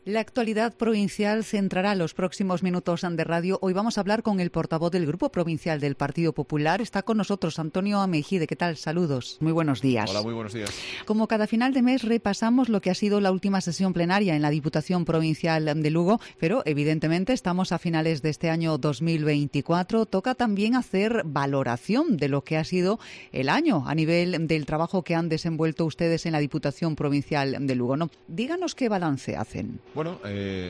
La actualidad provincial centrará los próximos minutos de radio. Hoy vamos a hablar con el portavoz del Grupo Provincial del Partido Popular. Está con nosotros Antonio Amejide. ¿Qué tal? Saludos. Muy buenos días. Hola, muy buenos días. Como cada final de mes repasamos lo que ha sido la última sesión plenaria en la Diputación Provincial de Lugo, pero evidentemente estamos a finales de este año 2024. Toca también hacer valoración de lo que ha sido el año a nivel del trabajo que han desenvuelto ustedes en la Diputación Provincial de Lugo, ¿no? Díganos qué balance hacen. Bueno,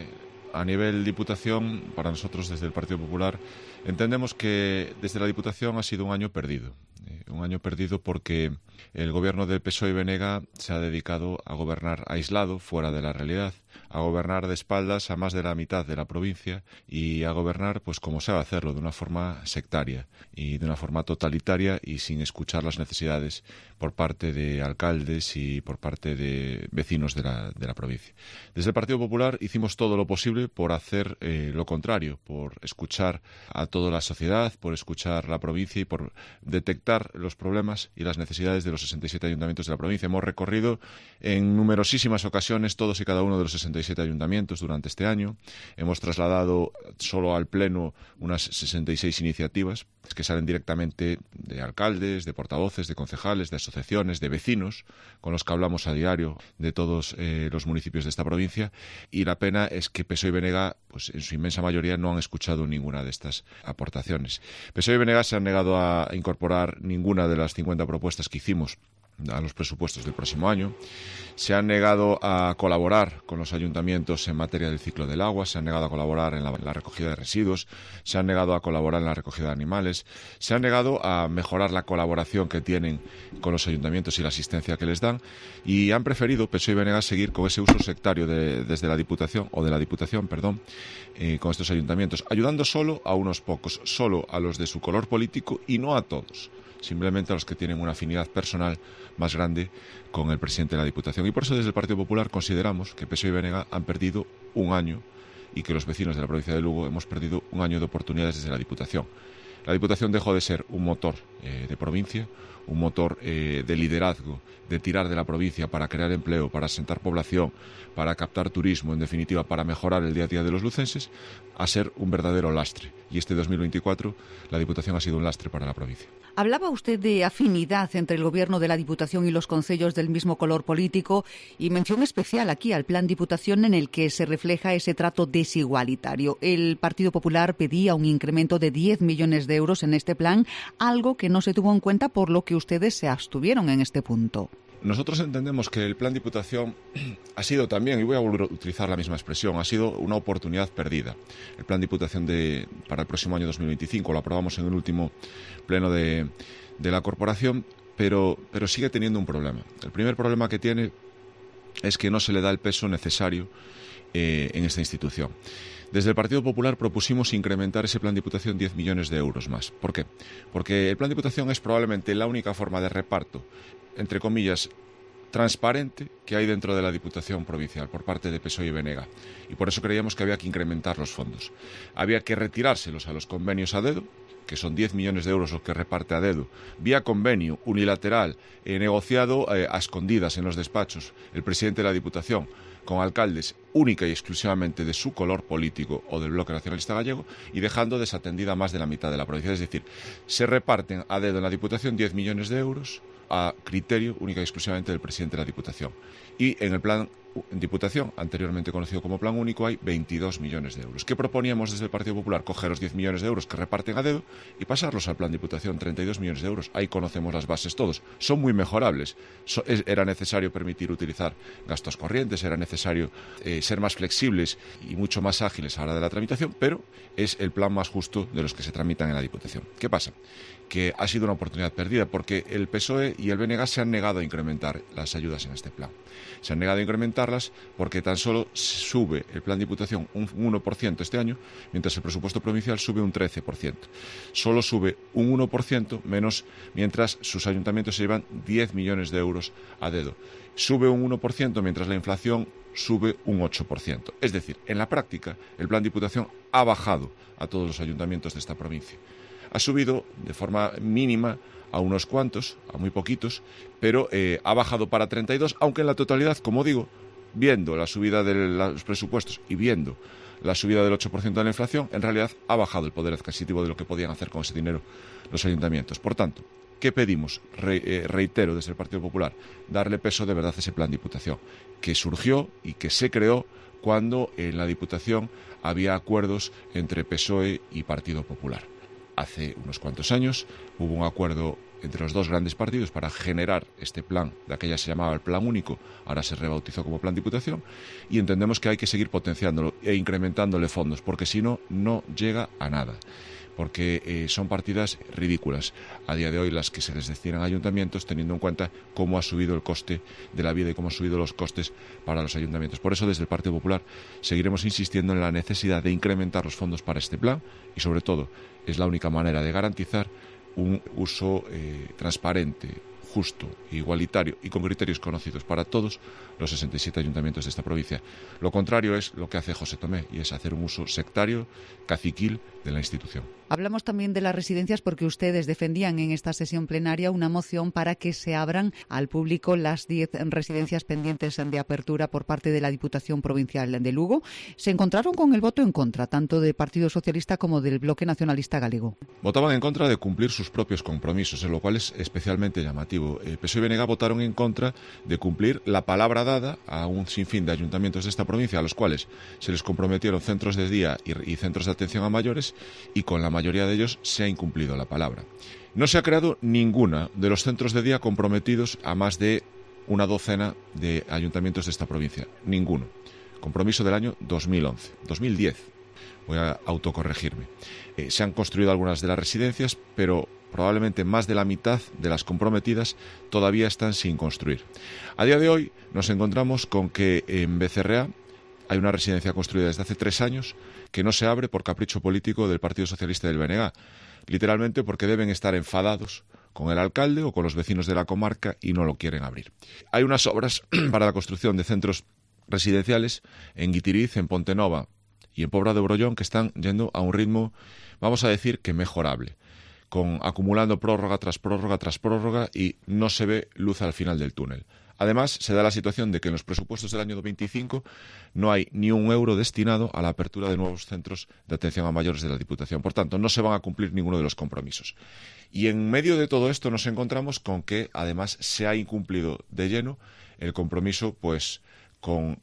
a nivel Diputación, para nosotros desde el Partido Popular, entendemos que desde la Diputación ha sido un año perdido. Un año perdido porque el gobierno del PSOE y Benega se ha dedicado a gobernar aislado, fuera de la realidad, a gobernar de espaldas a más de la mitad de la provincia y a gobernar pues como sabe hacerlo, de una forma sectaria y de una forma totalitaria y sin escuchar las necesidades por parte de alcaldes y por parte de vecinos de la provincia. Desde el Partido Popular hicimos todo lo posible por hacer lo contrario, por escuchar a toda la sociedad, por escuchar la provincia y por detectar los problemas y las necesidades de los 67 ayuntamientos de la provincia. Hemos recorrido en numerosísimas ocasiones todos y cada uno de los 67 ayuntamientos durante este año. Hemos trasladado solo al Pleno unas 66 iniciativas que salen directamente de alcaldes, de portavoces, de concejales, de asociaciones, de vecinos, con los que hablamos a diario de todos los municipios de esta provincia. Y la pena es que PSOE y Benega, pues en su inmensa mayoría, no han escuchado ninguna de estas aportaciones. PSOE y Benega se han negado a incorporar ninguna de las 50 propuestas que hicimos a los presupuestos del próximo año. Se han negado a colaborar con los ayuntamientos en materia del ciclo del agua, se han negado a colaborar en la recogida de residuos, se han negado a colaborar en la recogida de animales, se han negado a mejorar la colaboración que tienen con los ayuntamientos y la asistencia que les dan, y han preferido, PSOE y Benega, seguir con ese uso sectario desde la Diputación, con estos ayuntamientos, ayudando solo a unos pocos, solo a los de su color político y no a todos, simplemente a los que tienen una afinidad personal más grande con el presidente de la Diputación. Y por eso desde el Partido Popular consideramos que PSOE y Benega han perdido un año y que los vecinos de la provincia de Lugo hemos perdido un año de oportunidades desde la Diputación. La Diputación dejó de ser un motor de provincia, un motor de liderazgo, de tirar de la provincia para crear empleo, para asentar población, para captar turismo, en definitiva, para mejorar el día a día de los lucenses, a ser un verdadero lastre. Y este 2024 la Diputación ha sido un lastre para la provincia. Hablaba usted de afinidad entre el gobierno de la Diputación y los concellos del mismo color político y mención especial aquí al Plan Diputación en el que se refleja ese trato desigualitario. El Partido Popular pedía un incremento de 10 millones de euros en este plan, algo que no se tuvo en cuenta por lo que ustedes se abstuvieron en este punto. Nosotros entendemos que el Plan Diputación ha sido también, y voy a volver a utilizar la misma expresión, ha sido una oportunidad perdida. El Plan Diputación para el próximo año 2025 lo aprobamos en el último pleno de la corporación, pero sigue teniendo un problema. El primer problema que tiene es que no se le da el peso necesario en esta institución. Desde el Partido Popular propusimos incrementar ese Plan Diputación 10 millones de euros más. ¿Por qué? Porque el Plan Diputación es probablemente la única forma de reparto, entre comillas, transparente que hay dentro de la Diputación Provincial por parte de PSOE y Benega. Y por eso creíamos que había que incrementar los fondos. Había que retirárselos a los convenios a dedo, que son 10 millones de euros los que reparte a dedo, vía convenio unilateral, negociado a escondidas en los despachos, el presidente de la Diputación, con alcaldes única y exclusivamente de su color político o del Bloque Nacionalista Gallego y dejando desatendida más de la mitad de la provincia. Es decir, se reparten a dedo en la Diputación 10 millones de euros a criterio única y exclusivamente del presidente de la Diputación. Y en el plan Diputación, anteriormente conocido como Plan Único, hay 22 millones de euros. ¿Qué proponíamos desde el Partido Popular? Coger los 10 millones de euros que reparten a dedo y pasarlos al Plan Diputación, 32 millones de euros. Ahí conocemos las bases todos. Son muy mejorables. Era necesario permitir utilizar gastos corrientes, era necesario ser más flexibles y mucho más ágiles a la hora de la tramitación, pero es el plan más justo de los que se tramitan en la Diputación. ¿Qué pasa? Que ha sido una oportunidad perdida porque el PSOE y el BNG se han negado a incrementar las ayudas en este plan. Se han negado a incrementarlas porque tan solo sube el plan Diputación un 1% este año, mientras el presupuesto provincial sube un 13%. Solo sube un 1% menos, mientras sus ayuntamientos se llevan 10 millones de euros a dedo. Sube un 1% mientras la inflación sube un 8%. Es decir, en la práctica, el plan Diputación ha bajado a todos los ayuntamientos de esta provincia. Ha subido de forma mínima a unos cuantos, a muy poquitos, pero ha bajado para 32, aunque en la totalidad, como digo, viendo la subida de los presupuestos y viendo la subida del 8% de la inflación, en realidad ha bajado el poder adquisitivo de lo que podían hacer con ese dinero los ayuntamientos. Por tanto, ¿qué pedimos? Reitero desde el Partido Popular, darle peso de verdad a ese plan Diputación, que surgió y que se creó cuando en la Diputación había acuerdos entre PSOE y Partido Popular. Hace unos cuantos años hubo un acuerdo entre los dos grandes partidos para generar este plan, de aquella se llamaba el Plan Único, ahora se rebautizó como Plan Diputación, y entendemos que hay que seguir potenciándolo e incrementándole fondos, porque si no, no llega a nada. Porque son partidas ridículas a día de hoy las que se les destinan a ayuntamientos, teniendo en cuenta cómo ha subido el coste de la vida y cómo han subido los costes para los ayuntamientos. Por eso, desde el Partido Popular, seguiremos insistiendo en la necesidad de incrementar los fondos para este plan y, sobre todo, es la única manera de garantizar un uso transparente, justo, igualitario y con criterios conocidos para todos los 67 ayuntamientos de esta provincia. Lo contrario es lo que hace José Tomé, y es hacer un uso sectario, caciquil de la institución. Hablamos también de las residencias porque ustedes defendían en esta sesión plenaria una moción para que se abran al público las 10 residencias pendientes de apertura por parte de la Diputación Provincial de Lugo. Se encontraron con el voto en contra, tanto del Partido Socialista como del Bloque Nacionalista Galego. Votaban en contra de cumplir sus propios compromisos, lo cual es especialmente llamativo. PSOE y BNG votaron en contra de cumplir la palabra dada a un sinfín de ayuntamientos de esta provincia, a los cuales se les comprometieron centros de día y centros de atención a mayores, y con la mayoría de ellos se ha incumplido la palabra. No se ha creado ninguna de los centros de día comprometidos a más de una docena de ayuntamientos de esta provincia. Ninguno. Compromiso del año 2010. Voy a autocorregirme. Se han construido algunas de las residencias, pero probablemente más de la mitad de las comprometidas todavía están sin construir. A día de hoy nos encontramos con que en Becerrea hay una residencia construida desde hace 3 años que no se abre por capricho político del Partido Socialista y del BNG, literalmente porque deben estar enfadados con el alcalde o con los vecinos de la comarca y no lo quieren abrir. Hay unas obras para la construcción de centros residenciales en Guitiriz, en Pontenova y en Pobra de Brollón que están yendo a un ritmo, vamos a decir, que mejorable, acumulando prórroga tras prórroga tras prórroga, y no se ve luz al final del túnel. Además, se da la situación de que en los presupuestos del año 25 no hay ni un euro destinado a la apertura de nuevos centros de atención a mayores de la Diputación. Por tanto, no se van a cumplir ninguno de los compromisos. Y en medio de todo esto nos encontramos con que, además, se ha incumplido de lleno el compromiso con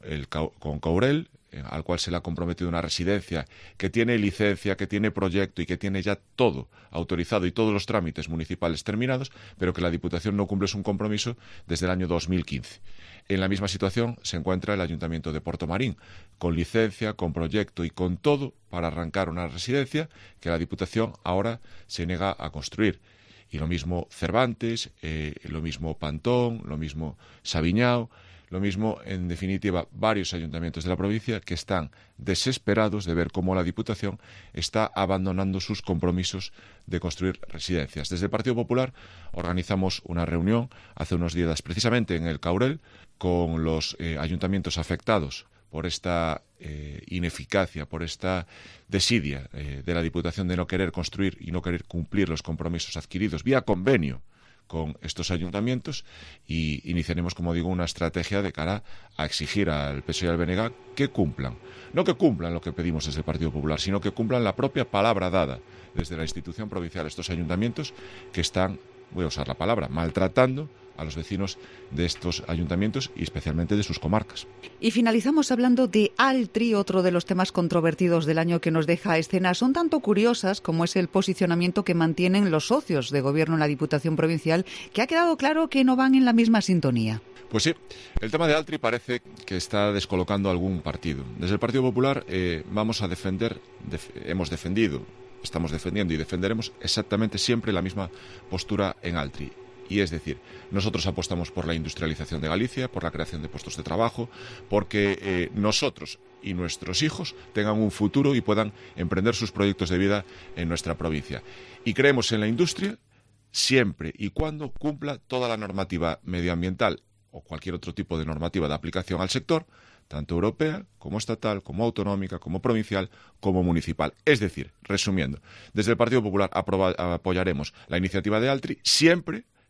Courel, al cual se le ha comprometido una residencia que tiene licencia, que tiene proyecto y que tiene ya todo autorizado y todos los trámites municipales terminados, pero que la Diputación no cumple su compromiso desde el año 2015. En la misma situación se encuentra el Ayuntamiento de Portomarín, con licencia, con proyecto y con todo para arrancar una residencia que la Diputación ahora se niega a construir. Y lo mismo Cervantes, lo mismo Pantón, lo mismo Sabiñao, lo mismo, en definitiva, varios ayuntamientos de la provincia que están desesperados de ver cómo la Diputación está abandonando sus compromisos de construir residencias. Desde el Partido Popular organizamos una reunión hace unos días, precisamente en el Caurel, con los ayuntamientos afectados por esta ineficacia, por esta desidia de la Diputación de no querer construir y no querer cumplir los compromisos adquiridos vía convenio con estos ayuntamientos, y iniciaremos, como digo, una estrategia de cara a exigir al PSOE y al BNG que cumplan. No que cumplan lo que pedimos desde el Partido Popular, sino que cumplan la propia palabra dada desde la institución provincial a estos ayuntamientos que están, voy a usar la palabra, maltratando a los vecinos de estos ayuntamientos y especialmente de sus comarcas. Y finalizamos hablando de Altri, otro de los temas controvertidos del año que nos deja escenas son tanto curiosas como es el posicionamiento que mantienen los socios de gobierno en la Diputación Provincial, que ha quedado claro que no van en la misma sintonía. Pues sí, el tema de Altri parece que está descolocando algún partido. Desde el Partido Popular vamos a defender, estamos defendiendo y defenderemos exactamente siempre la misma postura en Altri. Y es decir, nosotros apostamos por la industrialización de Galicia, por la creación de puestos de trabajo, porque nosotros y nuestros hijos tengan un futuro y puedan emprender sus proyectos de vida en nuestra provincia. Y creemos en la industria siempre y cuando cumpla toda la normativa medioambiental o cualquier otro tipo de normativa de aplicación al sector, tanto europea, como estatal, como autonómica, como provincial, como municipal. Es decir, resumiendo, desde el Partido Popular apoyaremos la iniciativa de Altri siempre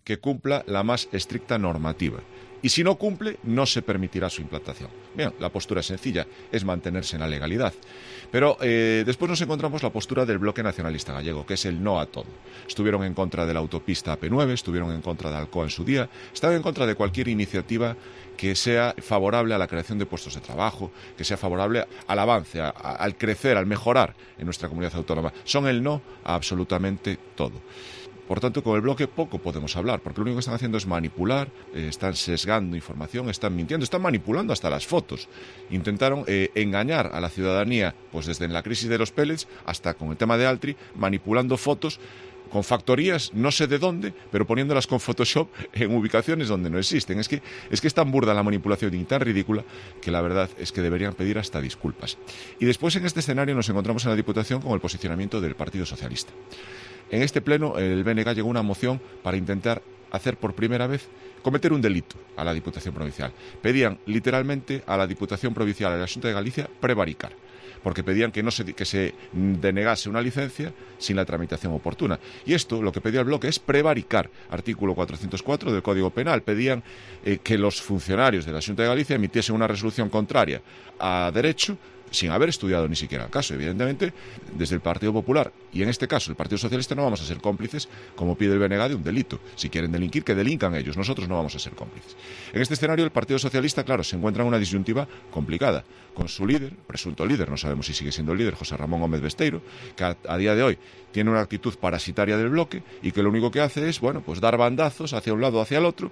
que cumpla la más estricta normativa. Y si no cumple, no se permitirá su implantación. Bien, la postura es sencilla, es mantenerse en la legalidad. Pero después nos encontramos la postura del Bloque Nacionalista Gallego, que es el no a todo. Estuvieron en contra de la autopista AP9, estuvieron en contra de Alcoa en su día, estaban en contra de cualquier iniciativa que sea favorable a la creación de puestos de trabajo, que sea favorable al avance, al crecer, al mejorar en nuestra comunidad autónoma. Son el no a absolutamente todo. Por tanto, con el bloque poco podemos hablar, porque lo único que están haciendo es manipular, están sesgando información, están mintiendo, están manipulando hasta las fotos. Intentaron engañar a la ciudadanía, pues desde la crisis de los pellets hasta con el tema de Altri, manipulando fotos con factorías, no sé de dónde, pero poniéndolas con Photoshop en ubicaciones donde no existen. Es que es tan burda la manipulación y tan ridícula que la verdad es que deberían pedir hasta disculpas. Y después en este escenario nos encontramos en la Diputación con el posicionamiento del Partido Socialista. En este pleno el BNG llegó a una moción para intentar hacer por primera vez cometer un delito a la Diputación Provincial. Pedían literalmente a la Diputación Provincial, a la Xunta de Galicia, prevaricar, porque pedían que se denegase una licencia sin la tramitación oportuna. Y esto, lo que pedía el bloque, es prevaricar. Artículo 404 del Código Penal. Pedían que los funcionarios de la Xunta de Galicia emitiesen una resolución contraria a derecho sin haber estudiado ni siquiera el caso. Evidentemente, desde el Partido Popular y en este caso el Partido Socialista no vamos a ser cómplices, como pide el BNG, de un delito. Si quieren delinquir, que delincan ellos, nosotros no vamos a ser cómplices. En este escenario el Partido Socialista, claro, se encuentra en una disyuntiva complicada, con su líder, presunto líder, no sabemos si sigue siendo el líder, José Ramón Gómez Besteiro, que a día de hoy tiene una actitud parasitaria del bloque y que lo único que hace es, bueno, pues dar bandazos hacia un lado o hacia el otro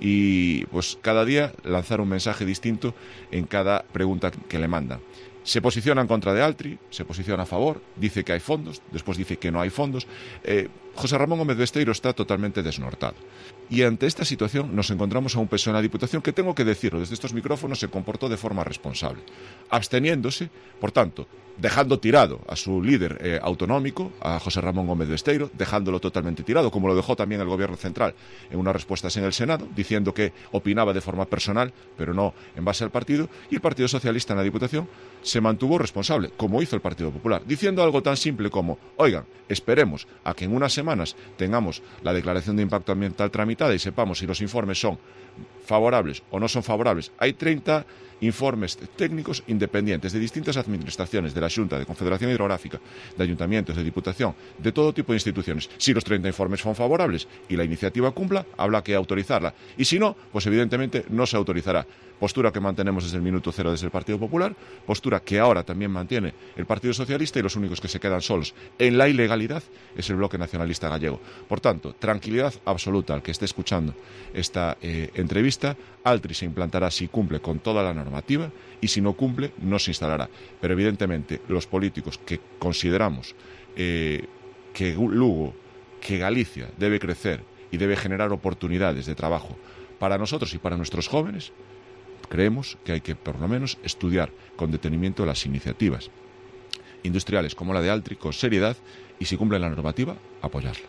y pues cada día lanzar un mensaje distinto en cada pregunta que le mandan. Se posiciona en contra de Altri, se posiciona a favor, dice que hay fondos, después dice que no hay fondos. José Ramón Gómez Besteiro está totalmente desnortado. Y ante esta situación nos encontramos a un PSOE en la Diputación que, tengo que decirlo, desde estos micrófonos se comportó de forma responsable, absteniéndose, por tanto, dejando tirado a su líder autonómico, a José Ramón Gómez Besteiro, dejándolo totalmente tirado, como lo dejó también el Gobierno Central en unas respuestas en el Senado, diciendo que opinaba de forma personal, pero no en base al partido, y el Partido Socialista en la Diputación se mantuvo responsable, como hizo el Partido Popular, diciendo algo tan simple como, oigan, esperemos a que en unas semanas tengamos la declaración de impacto ambiental tramitada y sepamos si los informes son favorables o no son favorables. Hay 30 informes técnicos independientes de distintas administraciones, de la Xunta, de Confederación Hidrográfica, de ayuntamientos, de Diputación, de todo tipo de instituciones. Si los 30 informes son favorables y la iniciativa cumpla, habrá que autorizarla. Y si no, pues evidentemente no se autorizará. Postura que mantenemos desde el minuto cero desde el Partido Popular, postura que ahora también mantiene el Partido Socialista, y los únicos que se quedan solos en la ilegalidad es el Bloque Nacionalista Gallego. Por tanto, tranquilidad absoluta al que esté escuchando esta entrevista. Altri se implantará si cumple con toda la normativa y si no cumple no se instalará. Pero evidentemente los políticos que consideramos que Lugo, que Galicia debe crecer y debe generar oportunidades de trabajo para nosotros y para nuestros jóvenes, creemos que hay que, por lo menos, estudiar con detenimiento las iniciativas industriales como la de Altri con seriedad y, si cumple la normativa, apoyarla.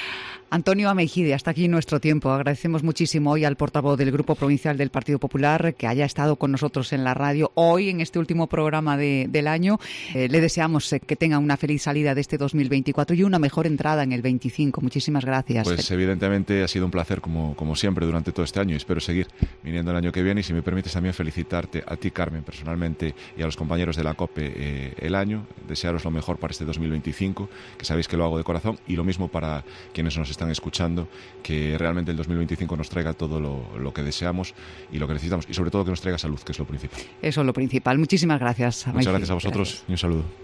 Antonio Ameijide, hasta aquí nuestro tiempo. Agradecemos muchísimo hoy al portavoz del Grupo Provincial del Partido Popular que haya estado con nosotros en la radio hoy, en este último programa del año. Le deseamos que tenga una feliz salida de este 2024 y una mejor entrada en el 25. Muchísimas gracias. Pues evidentemente ha sido un placer como siempre durante todo este año y espero seguir viniendo el año que viene. Y si me permites también felicitarte a ti, Carmen, personalmente, y a los compañeros de la COPE el año. Desearos lo mejor para este 2025, que sabéis que lo hago de corazón, y lo mismo para quienes nos están escuchando, que realmente el 2025 nos traiga todo lo que deseamos y lo que necesitamos, y sobre todo que nos traiga salud, que es lo principal. Eso es lo principal. Muchísimas gracias. Muchas gracias a vosotros. Gracias. Y un saludo.